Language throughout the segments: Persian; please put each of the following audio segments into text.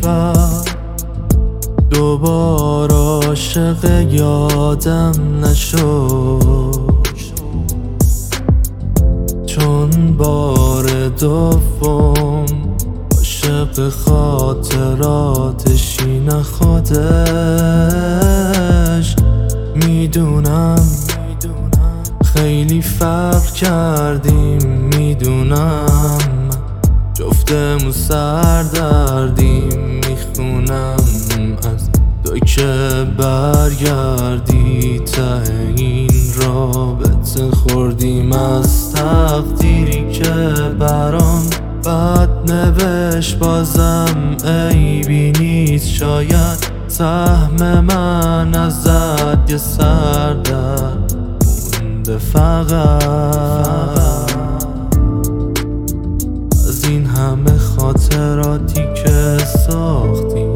فقط دوباره عاشق یادم نشد، چون بار دوم عاشق خاطراتشی نه خودش. میدونم خیلی فرق کردیم، میدونم جفتمون سردردیم. میخونم از تو که برگردی ته این رابطه، خوردیم از تقدیری که برام بد نوشت. بازم عیبی نیست، شاید سهم من ازت یه سردرد مونده فقط. از این همه خاطراتی که ساختیم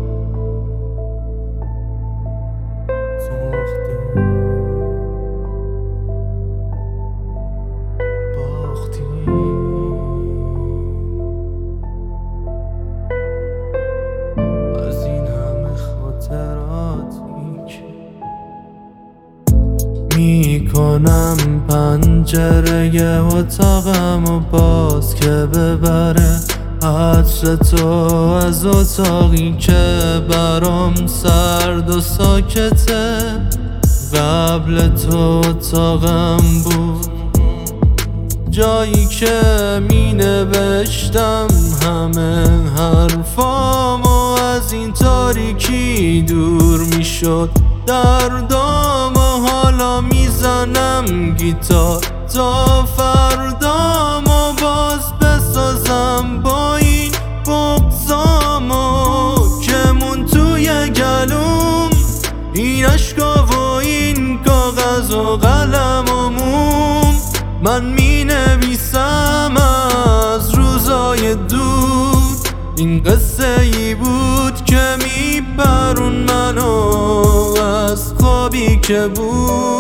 میکنم پنجره اتاقمو باز که ببره عطر تو از اتاقی که برام سرد و ساکته. قبل تو اتاقم بود جایی که می نوشتم همه حرفامو، از این تاریکی دور می شد دردام. و حالا میزنم گیتار تا فردامو باز بسازم با این بغضامو که مون توی گلوم، این عشقا و این کاغذ و قلم و موم. من می نویسم از روزای دور، این قصه ای بود که می پرون منو از خوابی که بود.